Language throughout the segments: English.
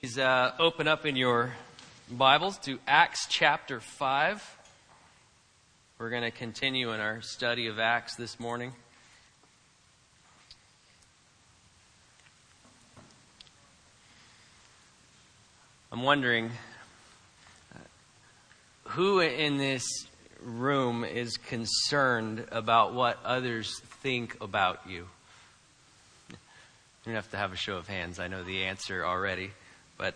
Please open up in your Bibles to Acts chapter 5. We're going to continue in our study of Acts this morning. I'm wondering, who in this room is concerned about what others think about you? You don't have to have a show of hands. I know the answer already. But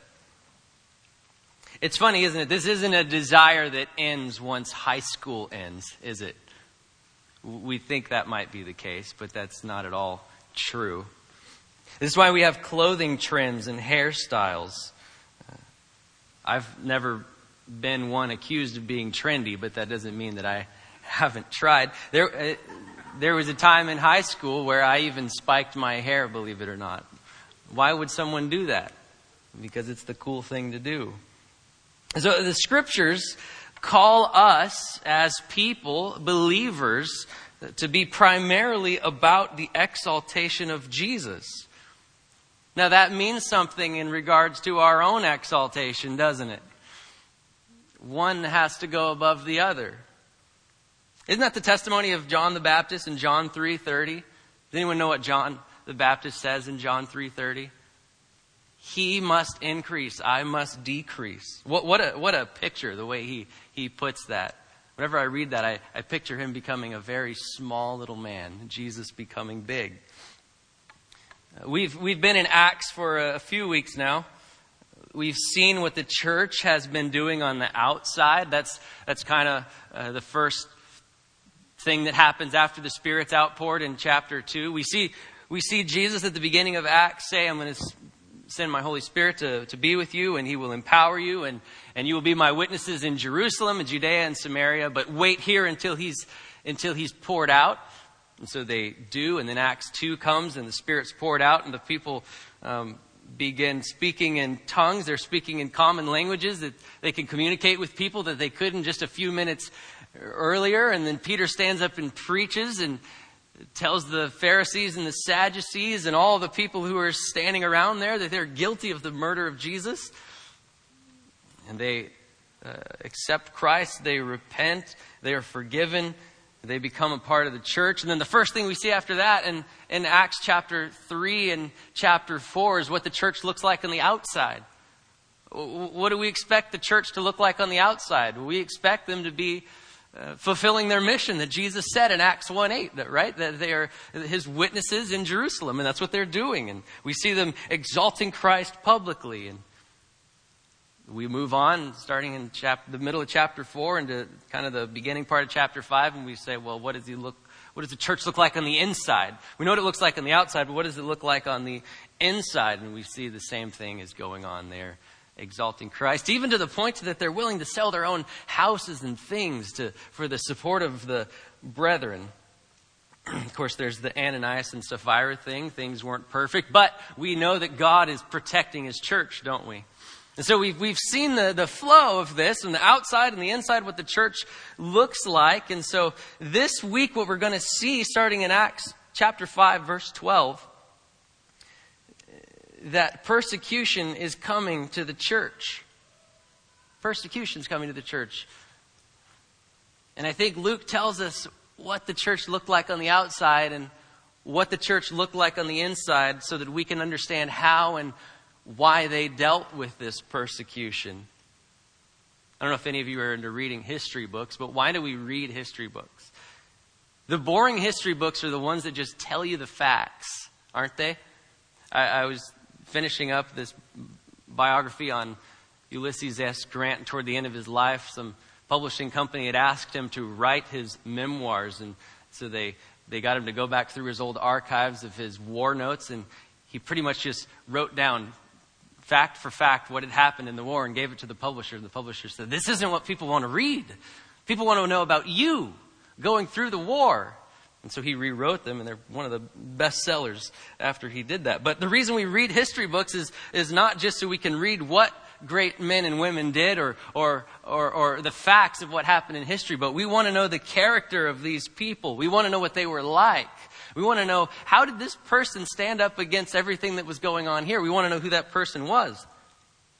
it's funny, isn't it? This isn't a desire that ends once high school ends, is it? We think that might be the case, but that's not at all true. This is why we have clothing trends and hairstyles. I've never been one accused of being trendy, but that doesn't mean that I haven't tried. There was a time in high school where I even spiked my hair, believe it or not. Why would someone do that? Because it's the cool thing to do. So the scriptures call us as people, believers, to be primarily about the exaltation of Jesus. Now that means something in regards to our own exaltation, doesn't it? One has to go above the other. Isn't that the testimony of John the Baptist in John 3:30? Does anyone know what John the Baptist says in John 3:30? He must increase, I must decrease. What a picture, the way he puts that. Whenever I read that, I picture him becoming a very small little man, Jesus becoming big. We've been in Acts for a few weeks now. We've seen what the church has been doing on the outside. That's kind of the first thing that happens after the Spirit's outpoured in chapter 2. We see Jesus at the beginning of Acts say, I'm going to send my Holy Spirit to be with you, and He will empower you, and you will be my witnesses in Jerusalem and Judea and Samaria, but wait here until He's poured out. And so they do, and then Acts 2 comes, and the Spirit's poured out, and the people begin speaking in tongues. They're speaking in common languages that they can communicate with people that they couldn't just a few minutes earlier. And then Peter stands up and preaches and tells the Pharisees and the Sadducees and all the people who are standing around there that they're guilty of the murder of Jesus. And they accept Christ. They repent. They are forgiven. They become a part of the church. And then the first thing we see after that in Acts chapter 3 and chapter 4 is what the church looks like on the outside. What do we expect the church to look like on the outside? We expect them to be fulfilling their mission that Jesus said in Acts 1:8, right? That they are His witnesses in Jerusalem, and that's what they're doing. And we see them exalting Christ publicly. And we move on, starting in the middle of chapter 4 into kind of the beginning part of chapter 5, and we say, well, what does the church look like on the inside? We know what it looks like on the outside, but what does it look like on the inside? And we see the same thing is going on there, exalting Christ, even to the point that they're willing to sell their own houses and things for the support of the brethren. Of course, there's the Ananias and Sapphira thing. Things weren't perfect, but we know that God is protecting His church, don't we? And so we've seen the flow of this from the outside and the inside, what the church looks like. And so this week, what we're going to see, starting in Acts chapter 5, verse 12, that persecution is coming to the church. Persecution is coming to the church. And I think Luke tells us what the church looked like on the outside and what the church looked like on the inside so that we can understand how and why they dealt with this persecution. I don't know if any of you are into reading history books, but why do we read history books? The boring history books are the ones that just tell you the facts, aren't they? I was finishing up this biography on Ulysses S. Grant toward the end of his life. Some publishing company had asked him to write his memoirs, and so they got him to go back through his old archives of his war notes, and he pretty much just wrote down fact for fact what had happened in the war and gave it to the publisher. And the publisher said, this isn't what people want to read. People want to know about you going through the war. And so he rewrote them, and they're one of the best sellers after he did that. But the reason we read history books is not just so we can read what great men and women did or the facts of what happened in history, but we want to know the character of these people. We want to know what they were like. We want to know, how did this person stand up against everything that was going on here? We want to know who that person was.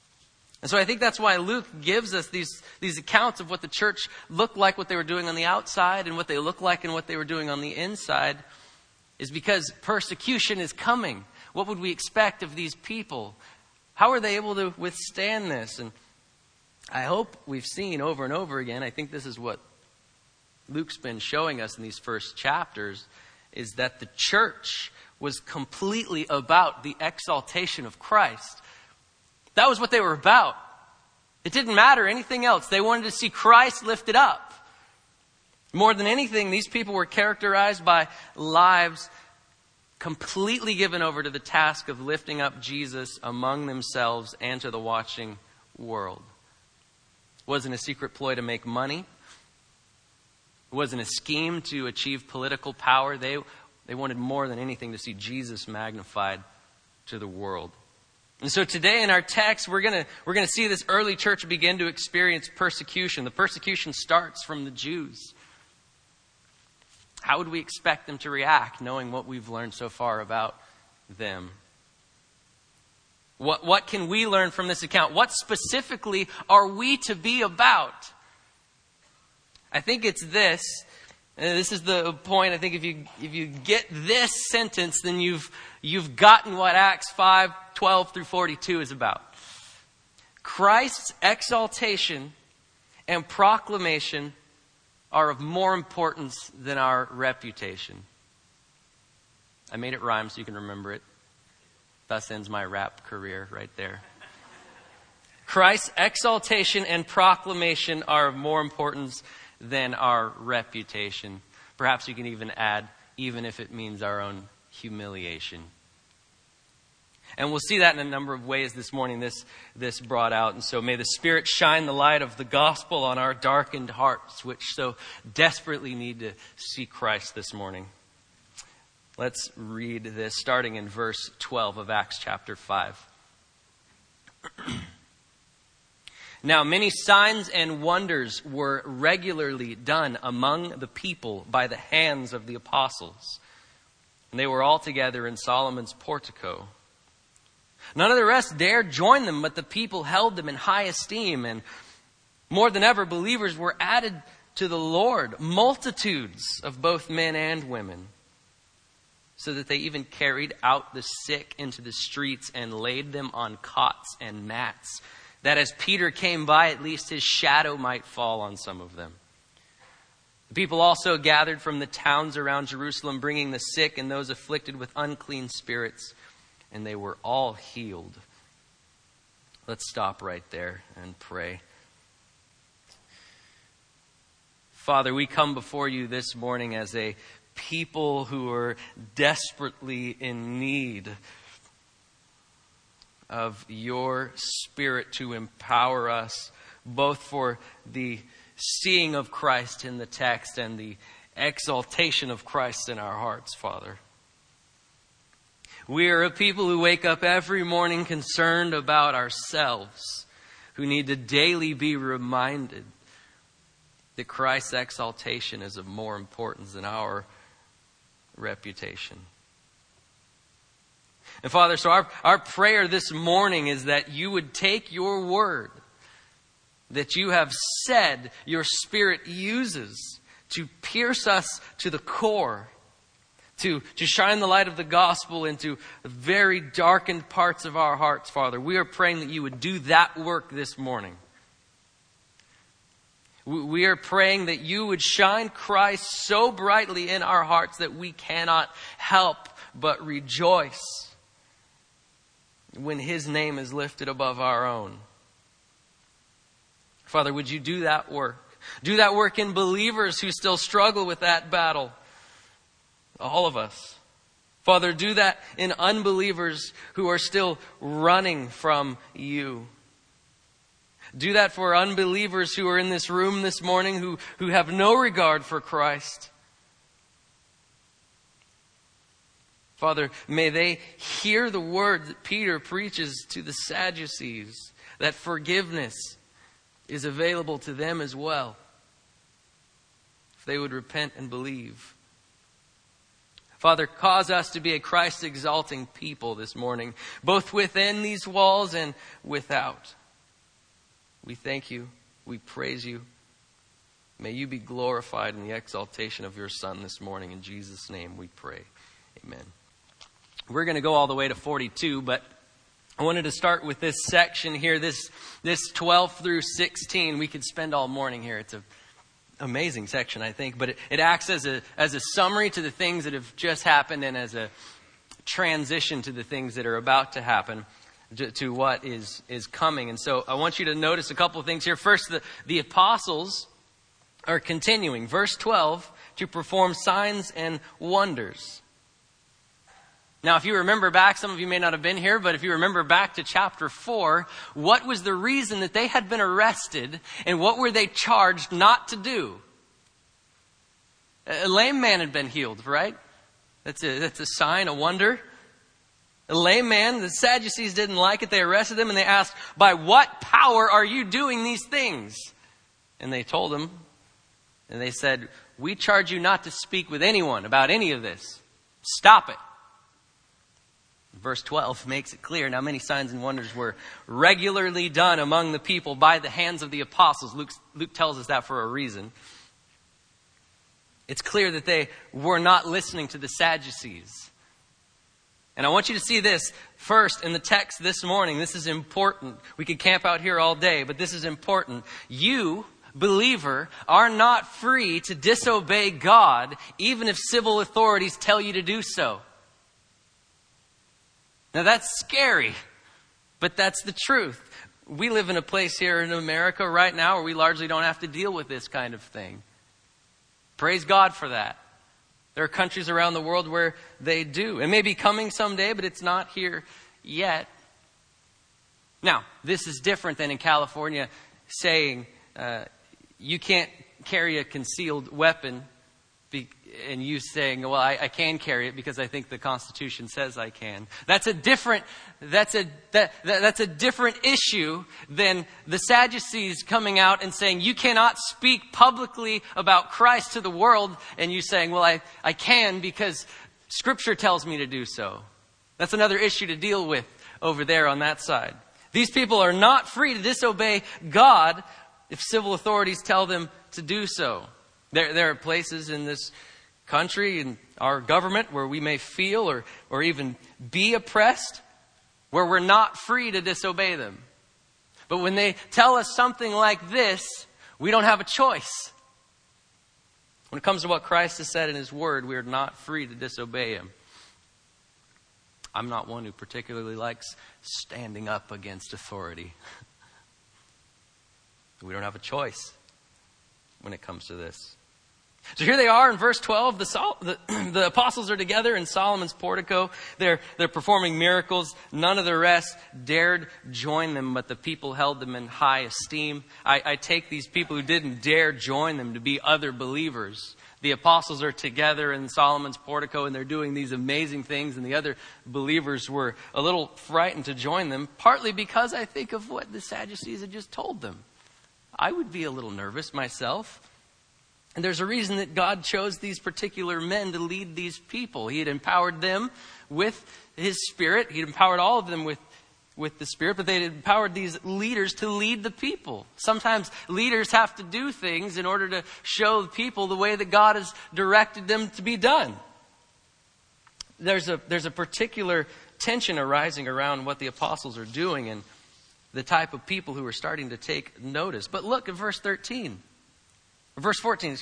And so I think that's why Luke gives us these accounts of what the church looked like, what they were doing on the outside, and what they look like and what they were doing on the inside, is because persecution is coming. What would we expect of these people? How are they able to withstand this? And I hope we've seen over and over again, I think this is what Luke's been showing us in these first chapters, is that the church was completely about the exaltation of Christ. That was what they were about. It didn't matter anything else. They wanted to see Christ lifted up. More than anything, these people were characterized by lives completely given over to the task of lifting up Jesus among themselves and to the watching world. It wasn't a secret ploy to make money. It wasn't a scheme to achieve political power. They wanted more than anything to see Jesus magnified to the world. And so today in our text, we're going to see this early church begin to experience persecution. The persecution starts from the Jews. How would we expect them to react, knowing what we've learned so far about them? What can we learn from this account? What specifically are we to be about? I think it's this. And this is the point. I think if you get this sentence, then you've gotten what Acts 5:12 through 42 is about. Christ's exaltation and proclamation are of more importance than our reputation. I made it rhyme so you can remember it. Thus ends my rap career right there. Christ's exaltation and proclamation are of more importance than our reputation. Perhaps you can even add, even if it means our own humiliation. And we'll see that in a number of ways this morning, this brought out. And so may the Spirit shine the light of the gospel on our darkened hearts, which so desperately need to see Christ this morning. Let's read this starting in verse 12 of Acts chapter 5. Now many signs and wonders were regularly done among the people by the hands of the apostles. And they were all together in Solomon's portico. None of the rest dared join them, but the people held them in high esteem. And more than ever, believers were added to the Lord, multitudes of both men and women, so that they even carried out the sick into the streets and laid them on cots and mats, that as Peter came by, at least his shadow might fall on some of them. The people also gathered from the towns around Jerusalem, bringing the sick and those afflicted with unclean spirits, and they were all healed. Let's stop right there and pray. Father, we come before you this morning as a people who are desperately in need of your Spirit to empower us, both for the seeing of Christ in the text and the exaltation of Christ in our hearts, Father. We are a people who wake up every morning concerned about ourselves, who need to daily be reminded that Christ's exaltation is of more importance than our reputation. And Father, so our prayer this morning is that you would take your word that you have said your Spirit uses to pierce us to the core, to shine the light of the gospel into very darkened parts of our hearts, Father. We are praying that you would do that work this morning. We are praying that you would shine Christ so brightly in our hearts that we cannot help but rejoice when his name is lifted above our own. Father, would you do that work? Do that work in believers who still struggle with that battle. All of us. Father, do that in unbelievers who are still running from you. Do that for unbelievers who are in this room this morning who have no regard for Christ. Father, may they hear the word that Peter preaches to the Sadducees, that forgiveness is available to them as well, if they would repent and believe. Father, cause us to be a Christ-exalting people this morning, both within these walls and without. We thank you. We praise you. May you be glorified in the exaltation of your Son this morning. In Jesus' name we pray. Amen. We're going to go all the way to 42, but I wanted to start with this section here, this 12 through 16. We could spend all morning here. It's an amazing section, I think, but it acts as a summary to the things that have just happened and as a transition to the things that are about to happen, to what is coming. And so I want you to notice a couple of things here. First, the apostles are continuing, verse 12, to perform signs and wonders. Now, if you remember back, some of you may not have been here, but if you remember back to chapter 4, what was the reason that they had been arrested and what were they charged not to do? A lame man had been healed, right? That's a sign, a wonder. A lame man, the Sadducees didn't like it. They arrested him and they asked, by what power are you doing these things? And they told him, and they said, we charge you not to speak with anyone about any of this. Stop it. Verse 12 makes it clear. Now many signs and wonders were regularly done among the people by the hands of the apostles. Luke tells us that for a reason. It's clear that they were not listening to the Sadducees. And I want you to see this first in the text this morning. This is important. We could camp out here all day, but this is important. You, believer, are not free to disobey God, even if civil authorities tell you to do so. Now that's scary, but that's the truth. We live in a place here in America right now where we largely don't have to deal with this kind of thing. Praise God for that. There are countries around the world where they do. It may be coming someday, but it's not here yet. Now, this is different than in California saying you can't carry a concealed weapon and you saying, well, I can carry it because I think the Constitution says I can. That's a different issue than the Sadducees coming out and saying you cannot speak publicly about Christ to the world, and you saying, well, I can because Scripture tells me to do so. That's another issue to deal with over there on that side. These people are not free to disobey God if civil authorities tell them to do so. There are places in this country, in our government, where we may feel or even be oppressed, where we're not free to disobey them. But when they tell us something like this, we don't have a choice. When it comes to what Christ has said in His Word, we are not free to disobey Him. I'm not one who particularly likes standing up against authority. We don't have a choice when it comes to this. So here they are in verse 12. The apostles are together in Solomon's portico. They're performing miracles. None of the rest dared join them, but the people held them in high esteem. I take these people who didn't dare join them to be other believers. The apostles are together in Solomon's portico and they're doing these amazing things, and the other believers were a little frightened to join them, partly because I think of what the Sadducees had just told them. I would be a little nervous myself. And there's a reason that God chose these particular men to lead these people. He had empowered them with His Spirit. He had empowered all of them with the Spirit, but they had empowered these leaders to lead the people. Sometimes leaders have to do things in order to show the people the way that God has directed them to be done. There's a particular tension arising around what the apostles are doing and the type of people who are starting to take notice. But look at verse 13. Verse 14,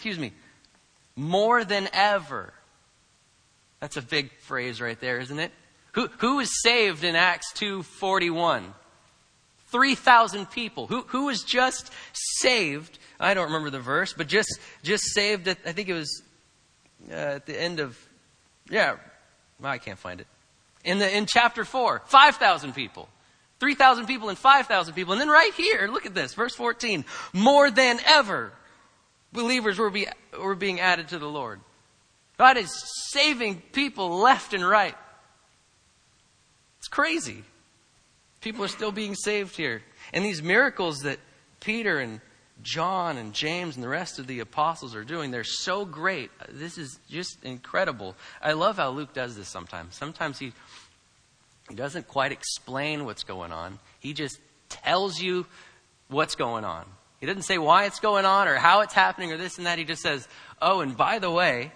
more than ever. That's a big phrase right there, isn't it? Who was saved in Acts 2:41? 3,000 people. Who was just saved? I don't remember the verse, but just saved at, I think it was at the end of, I can't find it. In chapter 4, 5,000 people. 3,000 people and 5,000 people. And then right here, look at this, verse 14. More than ever, believers were being added to the Lord. God is saving people left and right. It's crazy. People are still being saved here. And these miracles that Peter and John and James and the rest of the apostles are doing, they're so great. This is just incredible. I love how Luke does this sometimes. Sometimes he doesn't quite explain what's going on. He just tells you what's going on. He doesn't say why it's going on or how it's happening or this and that. He just says, oh, and by the way,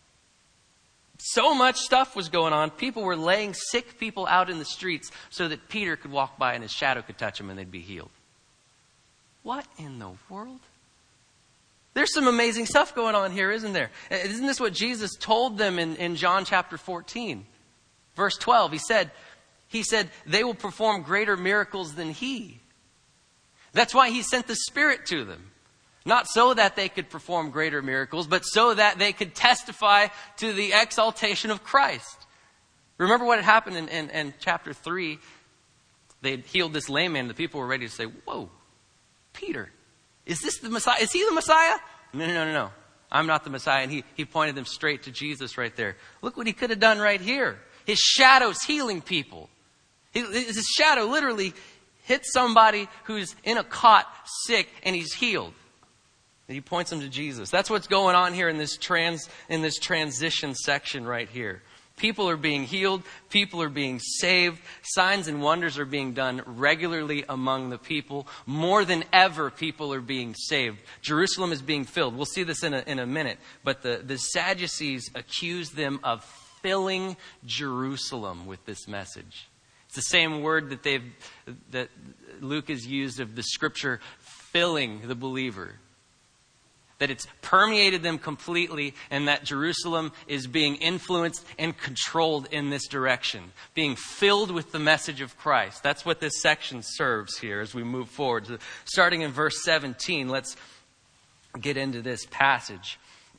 so much stuff was going on. People were laying sick people out in the streets so that Peter could walk by and his shadow could touch them and they'd be healed. What in the world? There's some amazing stuff going on here, isn't there? Isn't this what Jesus told them in John chapter 14? Verse 12, he said, they will perform greater miracles than he. That's why he sent the Spirit to them. Not so that they could perform greater miracles, but so that they could testify to the exaltation of Christ. Remember what had happened in chapter 3? They had healed this lame man. The people were ready to say, whoa, Peter, is this the Messiah? Is he the Messiah? No. I'm not the Messiah. And he pointed them straight to Jesus right there. Look what he could have done right here. His shadow's healing people. His shadow literally hits somebody who's in a cot, sick, and he's healed. And he points them to Jesus. That's what's going on here in this transition section right here. People are being healed. People are being saved. Signs and wonders are being done regularly among the people. More than ever, people are being saved. Jerusalem is being filled. We'll see this in a minute. But the Sadducees accuse them of filling Jerusalem with this message. It's the same word that Luke has used of the scripture filling the believer. That it's permeated them completely and that Jerusalem is being influenced and controlled in this direction. Being filled with the message of Christ. That's what this section serves here as we move forward. So starting in verse 17, let's get into this passage.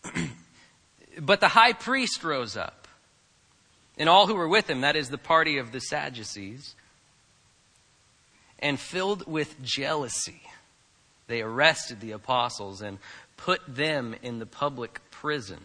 But the high priest rose up. And all who were with him, that is the party of the Sadducees, and filled with jealousy, they arrested the apostles and put them in the public prison.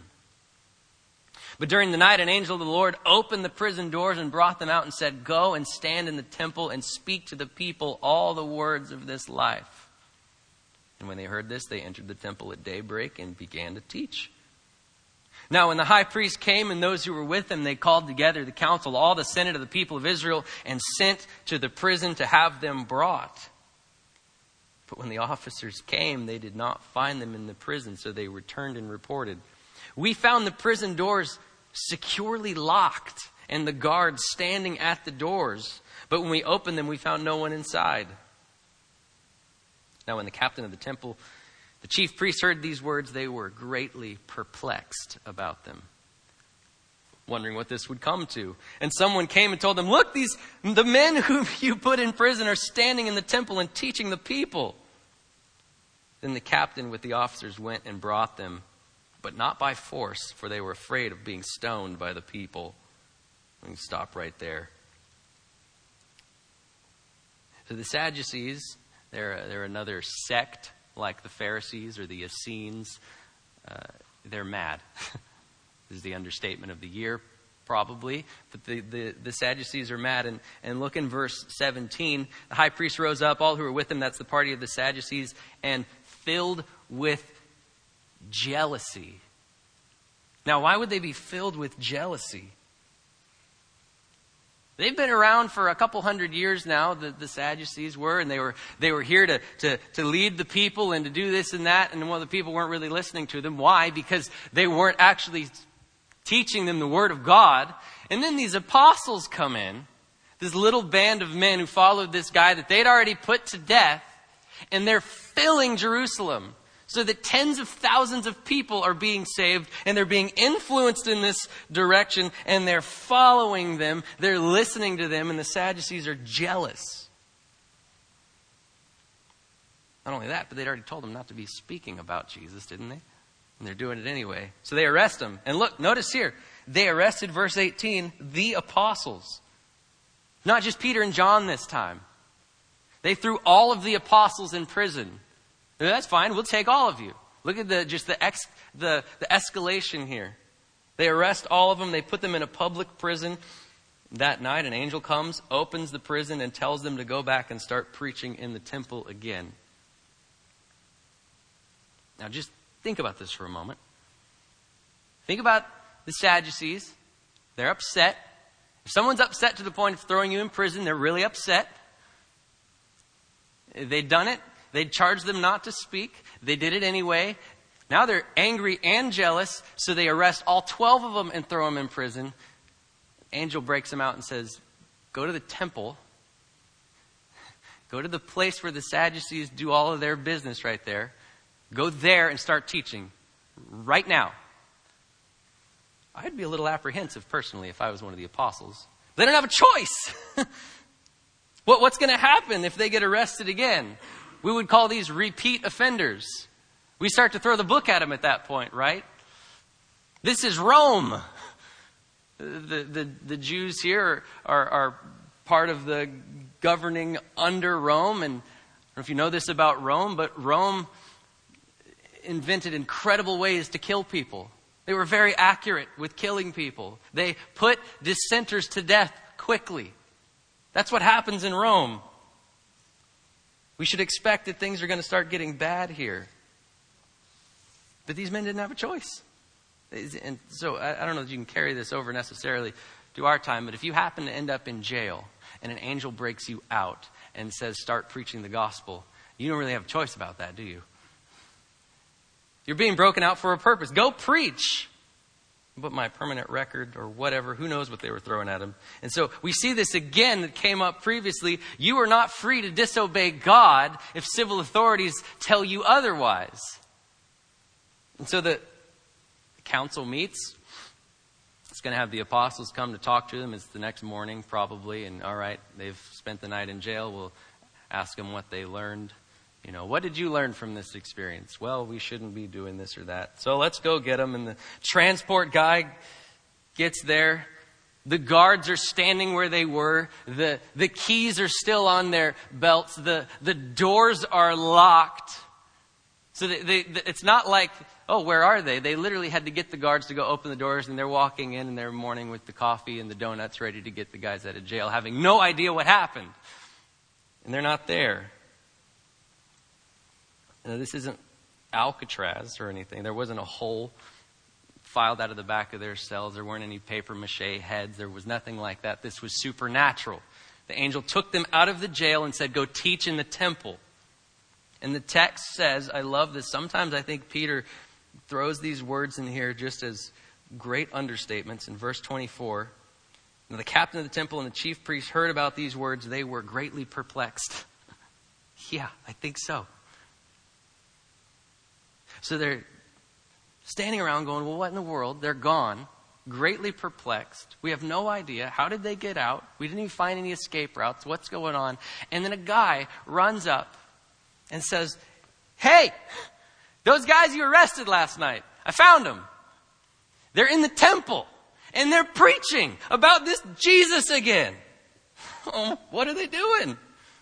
But during the night, an angel of the Lord opened the prison doors and brought them out and said, go and stand in the temple and speak to the people all the words of this life. And when they heard this, they entered the temple at daybreak and began to teach. Now, when the high priest came and those who were with him, they called together the council, all the senate of the people of Israel, and sent to the prison to have them brought. But when the officers came, they did not find them in the prison, so they returned and reported, we found the prison doors securely locked and the guards standing at the doors. But when we opened them, we found no one inside. Now, when the captain of the temple, the chief priests, heard these words, they were greatly perplexed about them, wondering what this would come to. And someone came and told them, look, the men whom you put in prison are standing in the temple and teaching the people. Then the captain with the officers went and brought them, but not by force, for they were afraid of being stoned by the people. We can stop right there. So the Sadducees, they're another sect like the Pharisees or the Essenes. They're mad. This is the understatement of the year, probably. But the Sadducees are mad. And look in verse 17. The high priest rose up, all who were with him, that's the party of the Sadducees, and filled with jealousy. Now, why would they be filled with jealousy? They've been around for a couple hundred years now, the Sadducees were, and they were here to lead the people and to do this and that, and the people weren't really listening to them. Why? Because they weren't actually teaching them the Word of God. And then these apostles come in, this little band of men who followed this guy that they'd already put to death, and they're filling Jerusalem. So that tens of thousands of people are being saved and they're being influenced in this direction and they're following them. They're listening to them, and the Sadducees are jealous. Not only that, but they'd already told them not to be speaking about Jesus, didn't they? And they're doing it anyway. So they arrest him. And look, notice here, they arrested, verse 18, the apostles. Not just Peter and John this time. They threw all of the apostles in prison. That's fine. We'll take all of you. Look at the escalation here. They arrest all of them. They put them in a public prison. That night, an angel comes, opens the prison, and tells them to go back and start preaching in the temple again. Now, just think about this for a moment. Think about the Sadducees. They're upset. If someone's upset to the point of throwing you in prison, they're really upset. They've done it They'd charged them not to speak. They did it anyway. Now they're angry and jealous, so they arrest all 12 of them and throw them in prison. Angel breaks them out and says, go to the temple. Go to the place where the Sadducees do all of their business right there. Go there and start teaching right now. I'd be a little apprehensive personally if I was one of the apostles. They don't have a choice. What's going to happen if they get arrested again? We would call these repeat offenders. We start to throw the book at them at that point, right? This is Rome. The Jews here are part of the governing under Rome. And I don't know if you know this about Rome, but Rome invented incredible ways to kill people. They were very accurate with killing people. They put dissenters to death quickly. That's what happens in Rome. We should expect that things are going to start getting bad here. But these men didn't have a choice. And so I don't know that you can carry this over necessarily to our time, but if you happen to end up in jail and an angel breaks you out and says, start preaching the gospel, you don't really have a choice about that, do you? You're being broken out for a purpose. Go preach. But my permanent record or whatever, who knows what they were throwing at him. And so we see this again that came up previously. You are not free to disobey God if civil authorities tell you otherwise. And so the council meets. It's going to have the apostles come to talk to them. It's the next morning probably. And all right, they've spent the night in jail. We'll ask them what they learned. You know, what did you learn from this experience? Well, we shouldn't be doing this or that. So let's go get them. And the transport guy gets there. The guards are standing where they were. The keys are still on their belts. The doors are locked. So it's not like, oh, where are they? They literally had to get the guards to go open the doors, and they're walking in their morning with the coffee and the donuts ready to get the guys out of jail, having no idea what happened. And they're not there. Now, this isn't Alcatraz or anything. There wasn't a hole filed out of the back of their cells. There weren't any paper mache heads. There was nothing like that. This was supernatural. The angel took them out of the jail and said, go teach in the temple. And the text says, I love this. Sometimes I think Peter throws these words in here just as great understatements. In verse 24, now the captain of the temple and the chief priest heard about these words. They were greatly perplexed. Yeah, I think so. So they're standing around going, well, what in the world? They're gone, greatly perplexed. We have no idea. How did they get out? We didn't even find any escape routes. What's going on? And then a guy runs up and says, hey, those guys you arrested last night, I found them. They're in the temple and they're preaching about this Jesus again. Oh, what are they doing?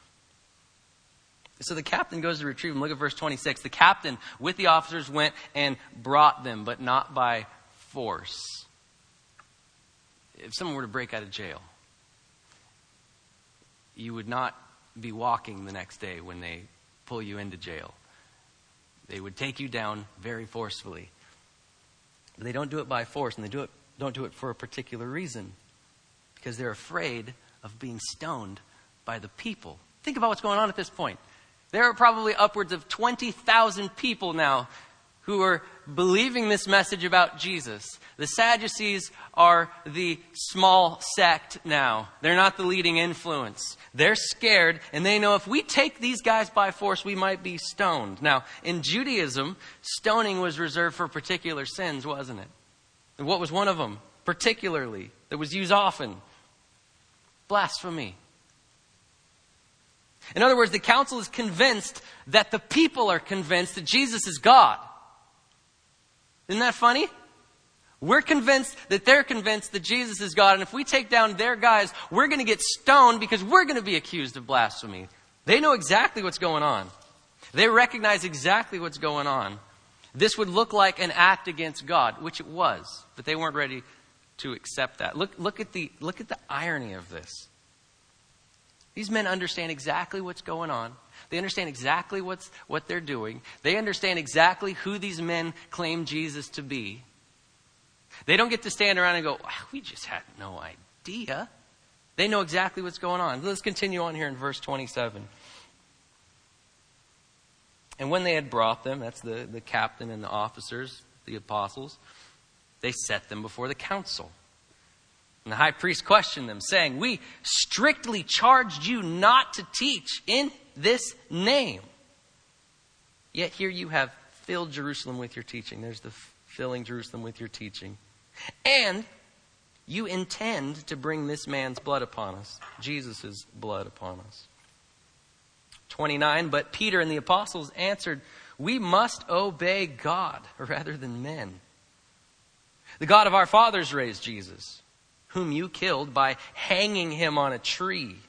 So the captain goes to retrieve them. Look at verse 26. The captain with the officers went and brought them, but not by force. If someone were to break out of jail, you would not be walking the next day when they pull you into jail. They would take you down very forcefully. But they don't do it by force, and they don't do it for a particular reason. Because they're afraid of being stoned by the people. Think about what's going on at this point. There are probably upwards of 20,000 people now who are believing this message about Jesus. The Sadducees are the small sect now. They're not the leading influence. They're scared, and they know if we take these guys by force, we might be stoned. Now, in Judaism, stoning was reserved for particular sins, wasn't it? And what was one of them, particularly, that was used often? Blasphemy. In other words, the council is convinced that the people are convinced that Jesus is God. Isn't that funny? We're convinced that they're convinced that Jesus is God. And if we take down their guys, we're going to get stoned because we're going to be accused of blasphemy. They know exactly what's going on. They recognize exactly what's going on. This would look like an act against God, which it was. But they weren't ready to accept that. Look at the irony of this. These men understand exactly what's going on. They understand exactly what they're doing. They understand exactly who these men claim Jesus to be. They don't get to stand around and go, wow, we just had no idea. They know exactly what's going on. Let's continue on here in verse 27. And when they had brought them, that's the captain and the officers, the apostles, they set them before the council. And the high priest questioned them, saying, "We strictly charged you not to teach in this name. Yet here you have filled Jerusalem with your teaching." There's the filling Jerusalem with your teaching. "And you intend to bring this man's blood upon us," Jesus' blood upon us. 29, "But Peter and the apostles answered, 'We must obey God rather than men. The God of our fathers raised Jesus, whom you killed by hanging him on a tree.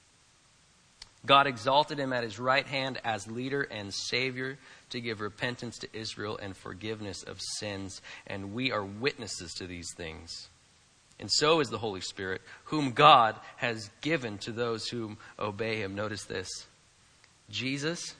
God exalted him at his right hand as leader and savior to give repentance to Israel and forgiveness of sins. And we are witnesses to these things. And so is the Holy Spirit, whom God has given to those whom obey him.'" Notice this. Jesus,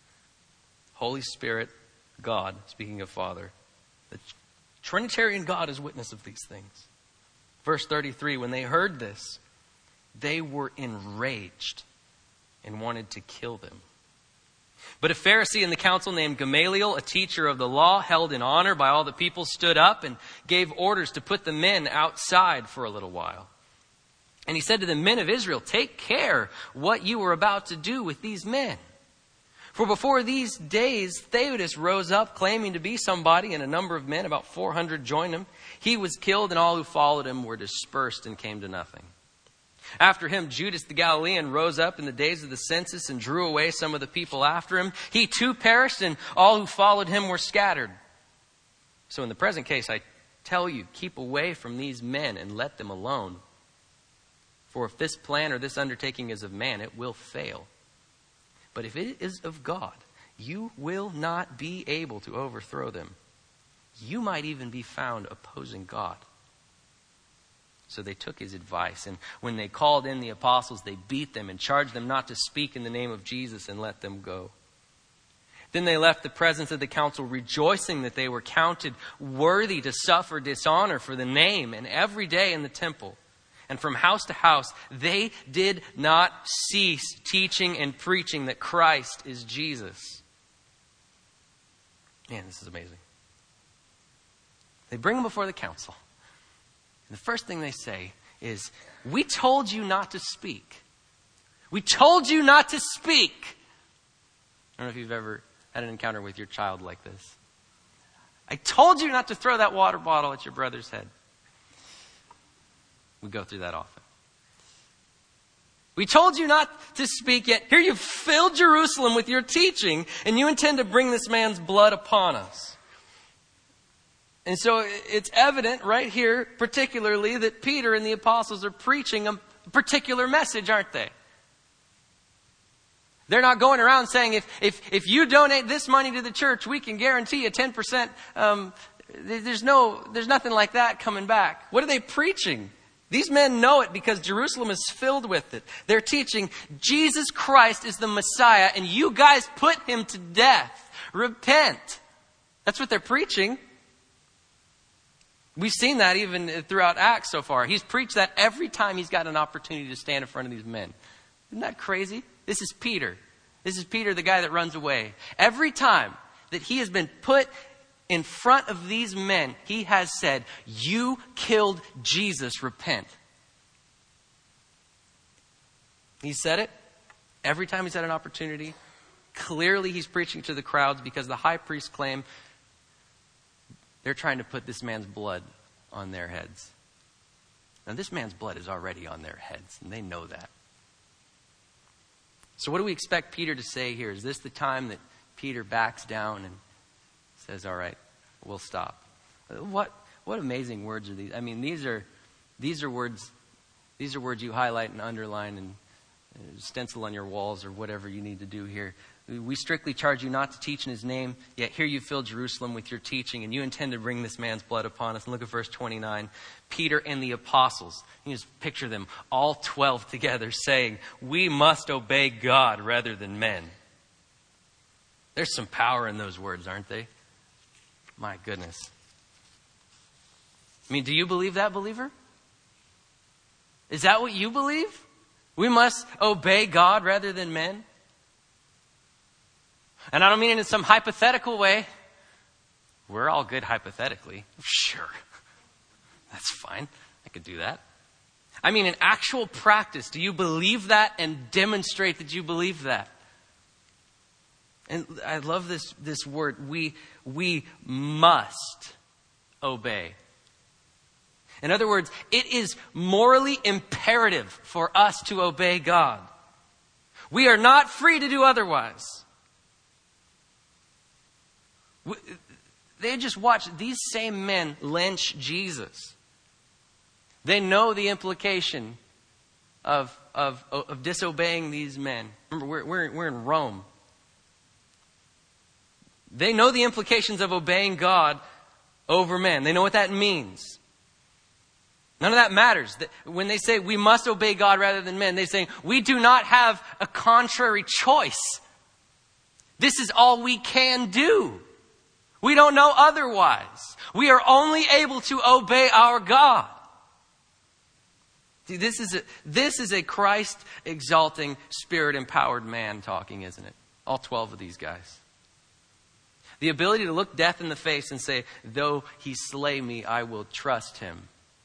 Holy Spirit, God, speaking of Father. The Trinitarian God is witness of these things. Verse 33, when they heard this, they were enraged and wanted to kill them. But a Pharisee in the council named Gamaliel, a teacher of the law, held in honor by all the people, stood up and gave orders to put the men outside for a little while. And he said to the men of Israel, "Take care what you are about to do with these men. For before these days, Theudas rose up claiming to be somebody, and a number of men, about 400, joined him. He was killed, and all who followed him were dispersed and came to nothing. After him, Judas the Galilean rose up in the days of the census and drew away some of the people after him. He too perished, and all who followed him were scattered. So in the present case, I tell you, keep away from these men and let them alone. For if this plan or this undertaking is of man, it will fail. But if it is of God, you will not be able to overthrow them. You might even be found opposing God." So they took his advice, and when they called in the apostles, they beat them and charged them not to speak in the name of Jesus and let them go. Then they left the presence of the council, rejoicing that they were counted worthy to suffer dishonor for the name, and every day in the temple and from house to house, they did not cease teaching and preaching that Christ is Jesus. Man, this is amazing. They bring him before the council. And the first thing they say is, "We told you not to speak. We told you not to speak." I don't know if you've ever had an encounter with your child like this. "I told you not to throw that water bottle at your brother's head." We go through that often. "We told you not to speak, yet here you've filled Jerusalem with your teaching, and you intend to bring this man's blood upon us." And so it's evident right here, particularly, that Peter and the apostles are preaching a particular message, aren't they? They're not going around saying, if you donate this money to the church, we can guarantee a 10%. There's nothing like that coming back. What are they preaching? These men know it because Jerusalem is filled with it. They're teaching Jesus Christ is the Messiah, and you guys put him to death. Repent. That's what they're preaching. We've seen that even throughout Acts so far. He's preached that every time he's got an opportunity to stand in front of these men. Isn't that crazy? This is Peter. This is Peter, the guy that runs away. Every time that he has been put in front of these men, he has said, "You killed Jesus, repent." He said it every time he's had an opportunity. Clearly he's preaching to the crowds because the high priests claim they're trying to put this man's blood on their heads. Now this man's blood is already on their heads, and they know that. So what do we expect Peter to say here? Is this the time that Peter backs down and says, "All right, we'll stop"? What amazing words are these? I mean, these are words you highlight and underline and stencil on your walls or whatever you need to do here. "We strictly charge you not to teach in his name, yet here you fill Jerusalem with your teaching, and you intend to bring this man's blood upon us." And look at verse 29. Peter and the apostles. You just picture them, all 12 together, saying, "We must obey God rather than men." There's some power in those words, aren't they? My goodness. I mean, do you believe that, believer? Is that what you believe? We must obey God rather than men? And I don't mean it in some hypothetical way. We're all good hypothetically. Sure. That's fine. I could do that. I mean, in actual practice, do you believe that and demonstrate that you believe that? And I love this word. We must obey. In other words, it is morally imperative for us to obey God. We are not free to do otherwise. They just watched these same men lynch Jesus. They know the implication of disobeying these men. Remember, we're in Rome. They know the implications of obeying God over men. They know what that means. None of that matters. When they say we must obey God rather than men, they're saying we do not have a contrary choice. This is all we can do. We don't know otherwise. We are only able to obey our God. See, this is a Christ-exalting, Spirit-empowered man talking, isn't it? All 12 of these guys. The ability to look death in the face and say, though he slay me, I will trust him.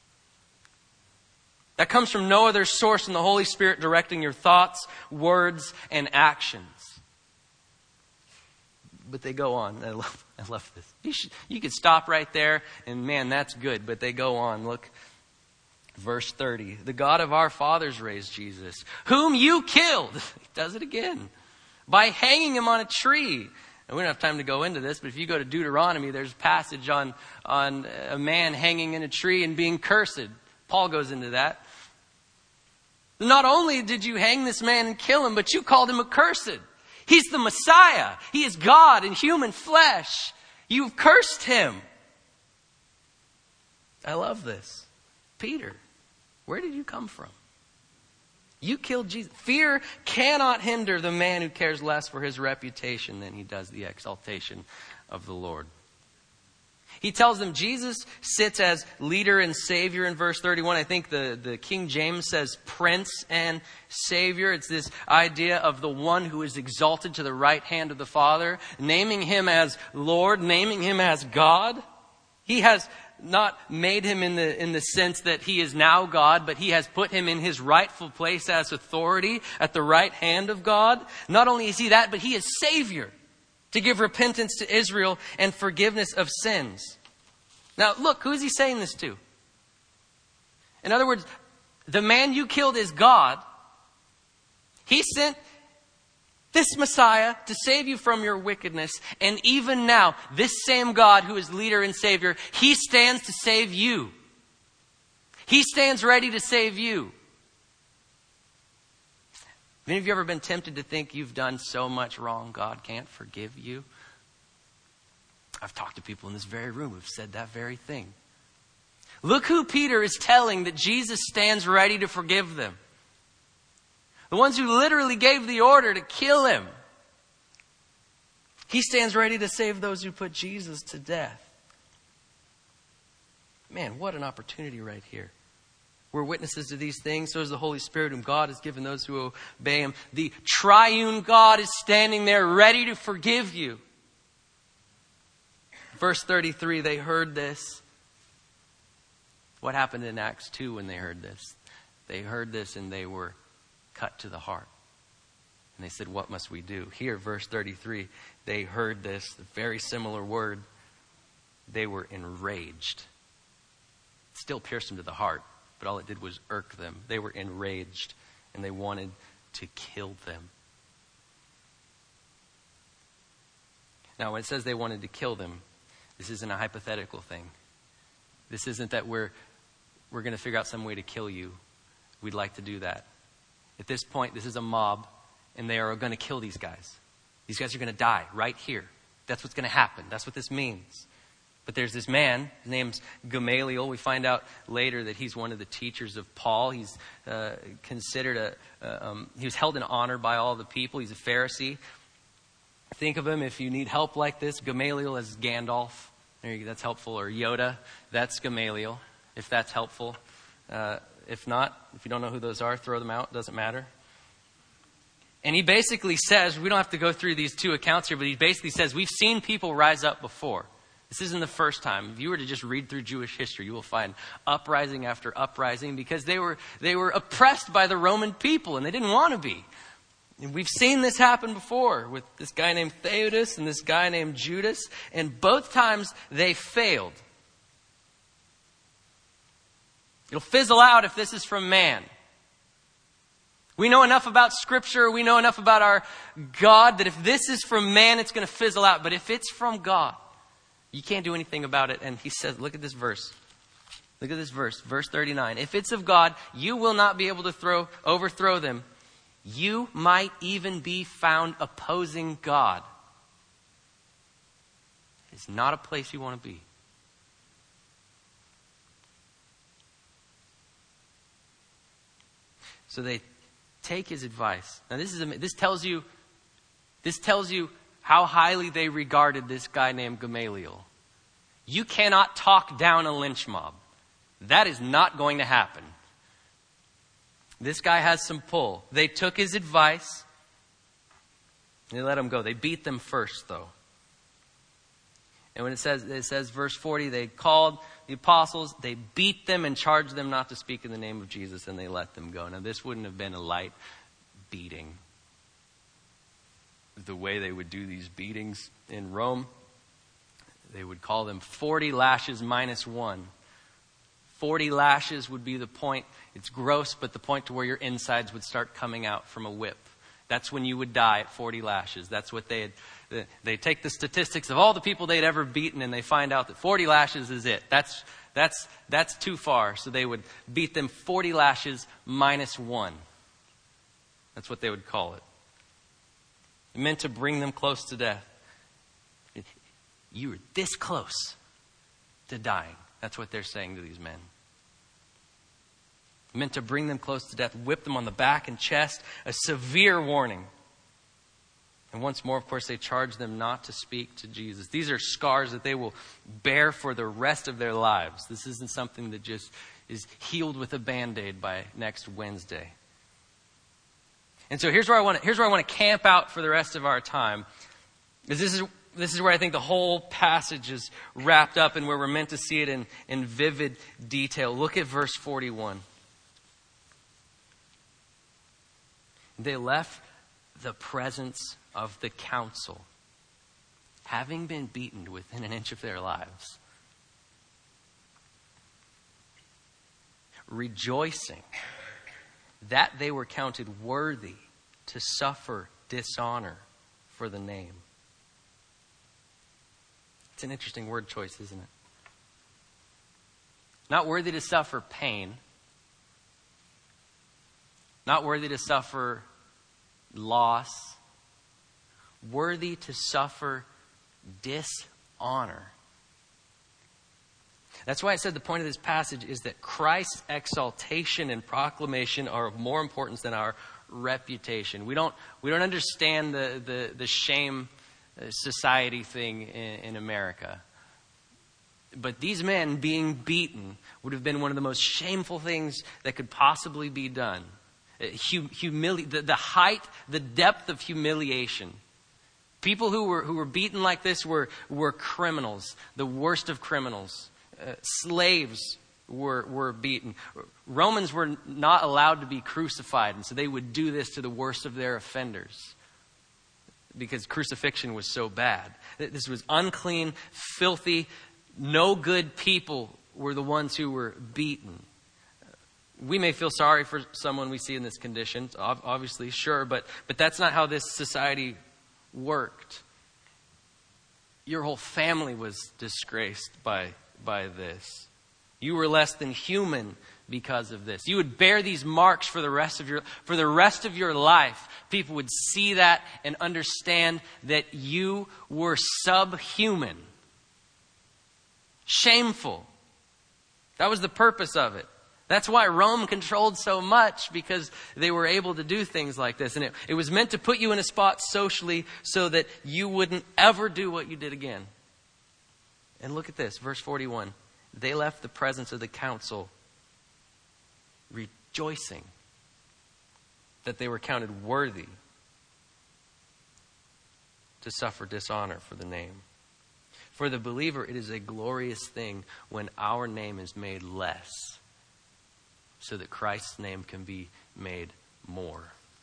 That comes from no other source than the Holy Spirit directing your thoughts, words, and actions. But they go on. I love this. You could stop right there and man, that's good. But they go on. Look, verse 30. The God of our fathers raised Jesus, whom you killed. He does it again. By hanging him on a tree. And we don't have time to go into this, but if you go to Deuteronomy, there's a passage on a man hanging in a tree and being cursed. Paul goes into that. Not only did you hang this man and kill him, but you called him accursed. He's the Messiah. He is God in human flesh. You've cursed him. I love this. Peter, where did you come from? You killed Jesus. Fear cannot hinder the man who cares less for his reputation than he does the exaltation of the Lord. He tells them Jesus sits as leader and savior in verse 31. I think the King James says prince and savior. It's this idea of the one who is exalted to the right hand of the Father, naming him as Lord, naming him as God. He has not made him in the sense that he is now God, but he has put him in his rightful place as authority at the right hand of God. Not only is he that, but he is Savior to give repentance to Israel and forgiveness of sins. Now look, who is he saying this to? In other words, the man you killed is God. He sent this Messiah to save you from your wickedness. And even now, this same God who is leader and savior, he stands to save you. He stands ready to save you. Have any of you ever been tempted to think you've done so much wrong, God can't forgive you? I've talked to people in this very room who've said that very thing. Look who Peter is telling that Jesus stands ready to forgive them. The ones who literally gave the order to kill him. He stands ready to save those who put Jesus to death. Man, what an opportunity right here. We're witnesses to these things. So is the Holy Spirit whom God has given those who obey him. The triune God is standing there ready to forgive you. Verse 33, they heard this. What happened in Acts 2 when they heard this? They heard this and they were cut to the heart. And they said, what must we do? Here, verse 33, they heard this, a very similar word. They were enraged. It still pierced them to the heart, but all it did was irk them. They were enraged and they wanted to kill them. Now, when it says they wanted to kill them, this isn't a hypothetical thing. This isn't that we're going to figure out some way to kill you. We'd like to do that. At this point, this is a mob, and they are going to kill these guys. These guys are going to die right here. That's what's going to happen. That's what this means. But there's this man, his name's Gamaliel. We find out later that he's one of the teachers of Paul. He's considered he was held in honor by all the people. He's a Pharisee. Think of him, if you need help like this, Gamaliel as Gandalf. There you go, that's helpful. Or Yoda, that's Gamaliel, if that's helpful. If not, if you don't know who those are, throw them out. Doesn't matter. And he basically says, we don't have to go through these two accounts here, but he basically says, we've seen people rise up before. This isn't the first time. If you were to just read through Jewish history, you will find uprising after uprising because they were oppressed by the Roman people and they didn't want to be. And we've seen this happen before with this guy named Theudas and this guy named Judas, and both times they failed. It'll fizzle out if this is from man. We know enough about Scripture, we know enough about our God that if this is from man, it's going to fizzle out. But if it's from God, you can't do anything about it. And he says, look at this verse. Look at this verse, verse 39. If it's of God, you will not be able to overthrow them. You might even be found opposing God. It's not a place you want to be. So they take his advice. Now this tells you how highly they regarded this guy named Gamaliel. You cannot talk down a lynch mob. That is not going to happen. This guy has some pull. They took his advice. They let him go. They beat them first, though. And when it says verse 40, they called the apostles, they beat them and charged them not to speak in the name of Jesus, and they let them go. Now, this wouldn't have been a light beating. The way they would do these beatings in Rome, they would call them 40 lashes minus 1. 40 lashes would be the point. It's gross, but the point to where your insides would start coming out from a whip. That's when you would die at 40 lashes. That's what they take the statistics of all the people they'd ever beaten, and they find out that 40 lashes is it. That's too far. So they would beat them 40 lashes minus 1. That's what they would call it. It meant to bring them close to death. You were this close to dying. That's what they're saying to these men. It meant to bring them close to death, whip them on the back and chest, a severe warning. And once more, of course, they charge them not to speak to Jesus. These are scars that they will bear for the rest of their lives. This isn't something that just is healed with a Band-Aid by next Wednesday. And so here's where I want to camp out for the rest of our time. This is where I think the whole passage is wrapped up and where we're meant to see it in vivid detail. Look at verse 41. They left the presence of the council, having been beaten within an inch of their lives, rejoicing that they were counted worthy to suffer dishonor for the name. It's an interesting word choice, isn't it? Not worthy to suffer pain. Not worthy to suffer loss. Worthy to suffer dishonor. That's why I said the point of this passage is that Christ's exaltation and proclamation are of more importance than our reputation. We don't understand the shame society thing in America. But these men being beaten would have been one of the most shameful things that could possibly be done. The height, the depth of humiliation. People who were beaten like this were criminals, the worst of criminals. Slaves were beaten. Romans were not allowed to be crucified, and so they would do this to the worst of their offenders because crucifixion was so bad. This was unclean, filthy, no good people were the ones who were beaten. We may feel sorry for someone we see in this condition, obviously, sure, but that's not how this society worked. Your whole family was disgraced by this. You were less than human because of this. You would bear these marks for the rest of your life. People would see that and understand that you were subhuman. Shameful. That was the purpose of it. That's why Rome controlled so much, because they were able to do things like this. And it was meant to put you in a spot socially so that you wouldn't ever do what you did again. And look at this, verse 41. They left the presence of the council rejoicing that they were counted worthy to suffer dishonor for the name. For the believer, it is a glorious thing when our name is made less, so that Christ's name can be made more.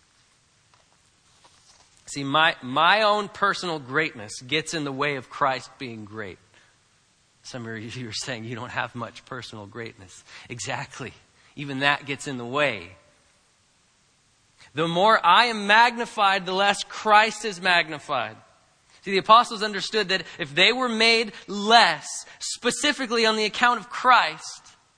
See, my own personal greatness gets in the way of Christ being great. Some of you are saying you don't have much personal greatness. Exactly. Even that gets in the way. The more I am magnified, the less Christ is magnified. See, the apostles understood that if they were made less, specifically on the account of Christ,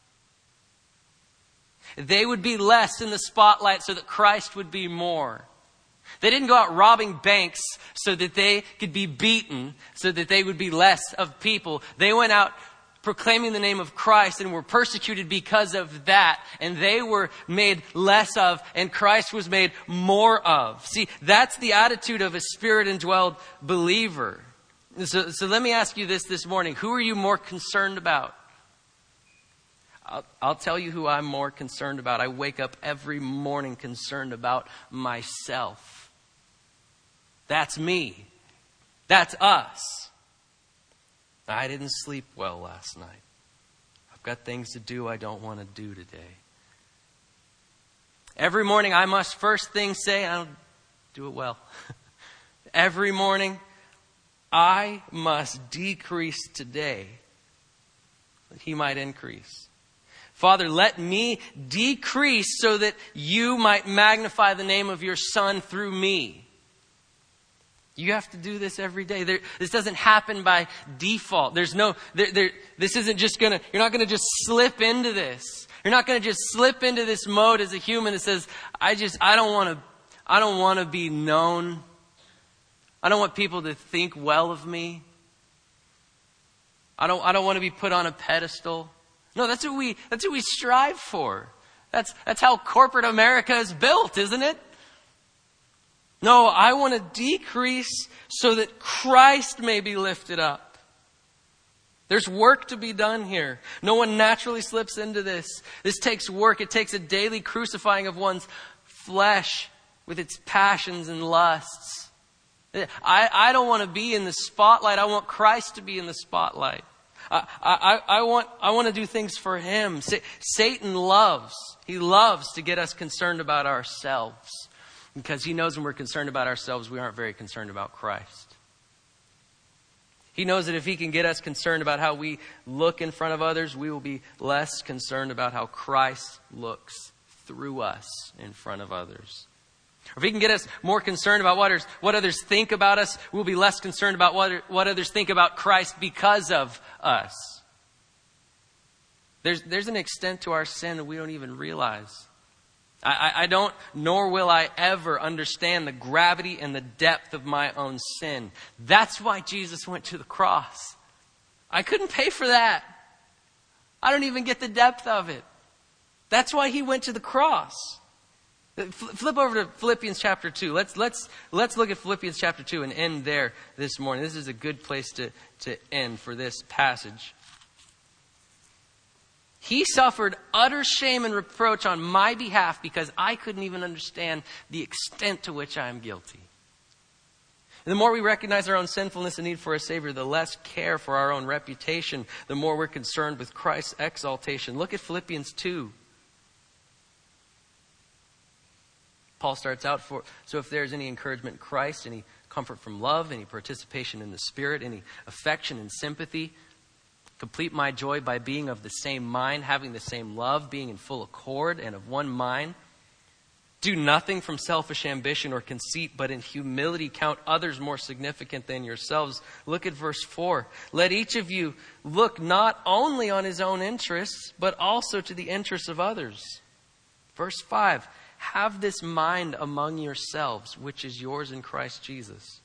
they would be less in the spotlight so that Christ would be more. They didn't go out robbing banks so that they could be beaten, so that they would be less of people. They went out proclaiming the name of Christ and were persecuted because of that. And they were made less of, and Christ was made more of. See, that's the attitude of a Spirit-indwelled believer. So let me ask you this morning. Who are you more concerned about? I'll tell you who I'm more concerned about. I wake up every morning concerned about myself. That's me. That's us. I didn't sleep well last night. I've got things to do I don't want to do today. Every morning I must first thing say, I don't do it well. Every morning I must decrease today that He might increase. Father, let me decrease so that you might magnify the name of your Son through me. You have to do this every day. This doesn't happen by default. This isn't just you're not going to just slip into this. You're not going to just slip into this mode as a human that says, I don't want to be known. I don't want people to think well of me. I don't want to be put on a pedestal. No, that's what we strive for. That's how corporate America is built, isn't it? No, I want to decrease so that Christ may be lifted up. There's work to be done here. No one naturally slips into this. This takes work. It takes a daily crucifying of one's flesh with its passions and lusts. I don't want to be in the spotlight. I want Christ to be in the spotlight. I want to do things for Him. Satan loves to get us concerned about ourselves. Because he knows when we're concerned about ourselves, we aren't very concerned about Christ. He knows that if he can get us concerned about how we look in front of others, we will be less concerned about how Christ looks through us in front of others. Or if he can get us more concerned about what others think about us, we'll be less concerned about what others think about Christ because of us. There's an extent to our sin that we don't even realize. I don't, nor will I ever understand the gravity and the depth of my own sin. That's why Jesus went to the cross. I couldn't pay for that. I don't even get the depth of it. That's why He went to the cross. Flip over to Philippians chapter 2. Let's look at Philippians chapter 2 and end there this morning. This is a good place to end for this passage. He suffered utter shame and reproach on my behalf because I couldn't even understand the extent to which I am guilty. And the more we recognize our own sinfulness and need for a Savior, the less care for our own reputation, the more we're concerned with Christ's exaltation. Look at Philippians 2. Paul starts out so if there's any encouragement in Christ, any comfort from love, any participation in the Spirit, any affection and sympathy, complete my joy by being of the same mind, having the same love, being in full accord and of one mind. Do nothing from selfish ambition or conceit, but in humility count others more significant than yourselves. Look at verse 4. Let each of you look not only on his own interests, but also to the interests of others. Verse 5. Have this mind among yourselves, which is yours in Christ Jesus,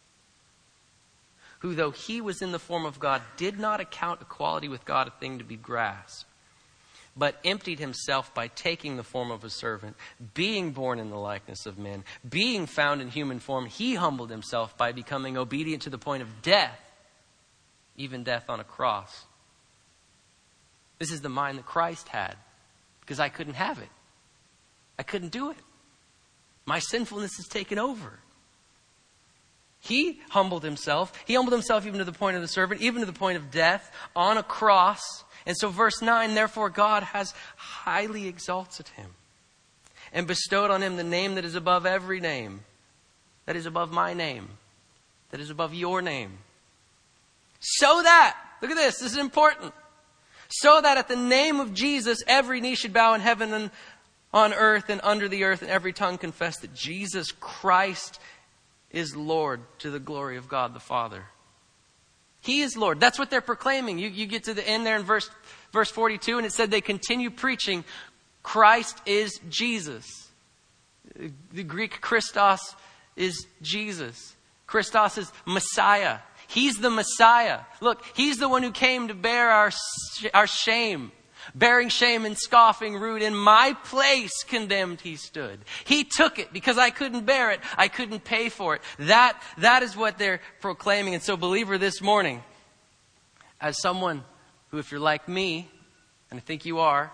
who, though He was in the form of God, did not account equality with God a thing to be grasped, but emptied Himself by taking the form of a servant, being born in the likeness of men, being found in human form, He humbled Himself by becoming obedient to the point of death, even death on a cross. This is the mind that Christ had, because I couldn't have it. I couldn't do it. My sinfulness has taken over. He humbled himself. He humbled himself even to the point of the servant, even to the point of death on a cross. And so verse 9, therefore God has highly exalted him and bestowed on him the name that is above every name, that is above my name, that is above your name. So that, look at this is important. So that at the name of Jesus, every knee should bow in heaven and on earth and under the earth, and every tongue confess that Jesus Christ is Lord, to the glory of God the Father. He is Lord. That's what they're proclaiming. You get to the end there in verse 42, and it said they continue preaching, Christ is Jesus. The Greek Christos is Jesus. Christos is Messiah. He's the Messiah. Look, he's the one who came to bear our shame. Bearing shame and scoffing rude, in my place condemned he stood. He took it because I couldn't bear it. I couldn't pay for it. That is what they're proclaiming. And so, believer, this morning, as someone who, if you're like me, and I think you are,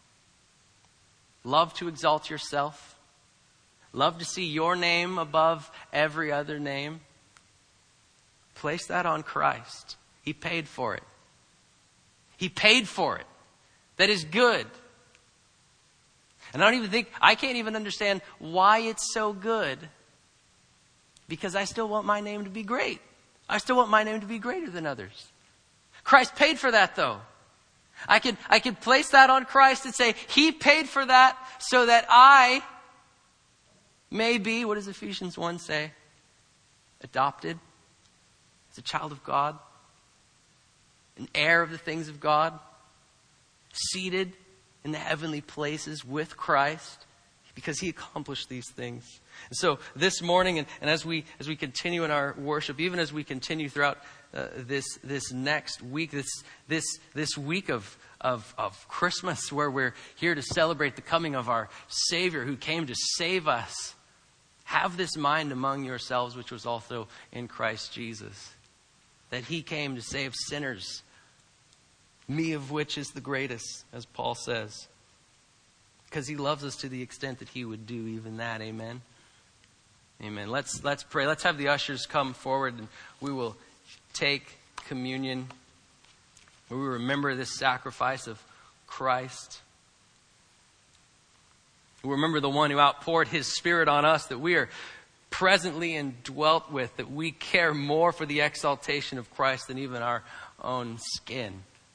love to exalt yourself, love to see your name above every other name, place that on Christ. He paid for it. He paid for it. That is good. And I can't even understand why it's so good. Because I still want my name to be great. I still want my name to be greater than others. Christ paid for that though. I could place that on Christ and say, He paid for that so that I may be, what does Ephesians 1 say? Adopted as a child of God. An heir of the things of God. Seated in the heavenly places with Christ because He accomplished these things. And so this morning, and as we continue in our worship, even as we continue throughout this next week, this week of Christmas, where we're here to celebrate the coming of our Savior who came to save us, have this mind among yourselves, which was also in Christ Jesus, that He came to save sinners. Me of which is the greatest, as Paul says. Because He loves us to the extent that He would do even that. Amen. Amen. Let's pray. Let's have the ushers come forward and we will take communion. Where we remember this sacrifice of Christ. We remember the one who outpoured His Spirit on us, that we are presently indwelt with, that we care more for the exaltation of Christ than even our own skin.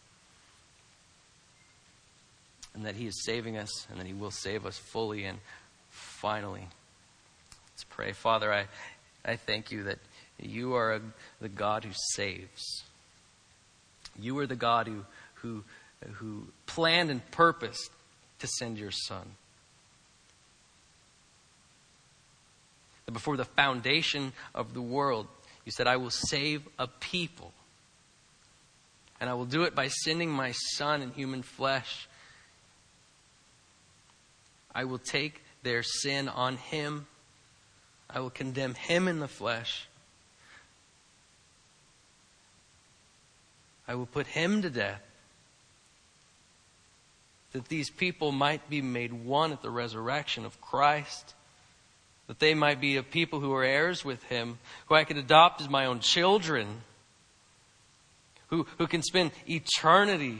And that He is saving us, and that He will save us fully and finally. Let's pray. Father, I thank You that You are the God who saves. You are the God who planned and purposed to send Your Son. That before the foundation of the world, You said, I will save a people. And I will do it by sending My Son in human flesh. I will take their sin on Him. I will condemn Him in the flesh. I will put Him to death. That these people might be made one at the resurrection of Christ. That they might be a people who are heirs with Him. Who I could adopt as my own children. Who can spend eternity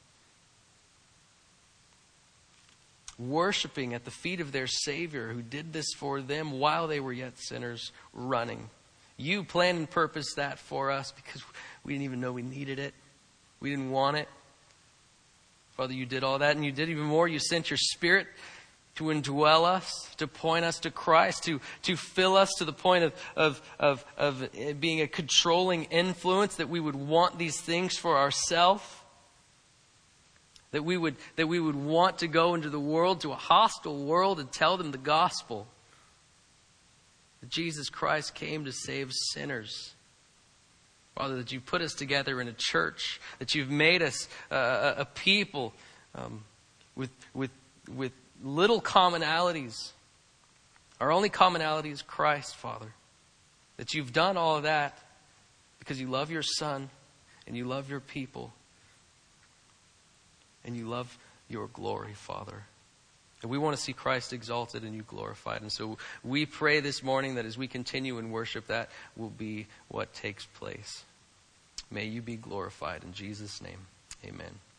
worshiping at the feet of their Savior who did this for them while they were yet sinners, running. You planned and purposed that for us because we didn't even know we needed it. We didn't want it. Father, You did all that, and You did even more. You sent Your Spirit to indwell us, to point us to Christ, to fill us to the point of being a controlling influence, that we would want these things for ourselves. That we would want to go into the world, to a hostile world, and tell them the gospel. That Jesus Christ came to save sinners. Father, that You put us together in a church. That You've made us a people with little commonalities. Our only commonality is Christ, Father. That You've done all of that because You love Your Son and You love Your people. And You love Your glory, Father. And we want to see Christ exalted and you glorified. And so we pray this morning that as we continue in worship, that will be what takes place. May you be glorified in Jesus' name. Amen.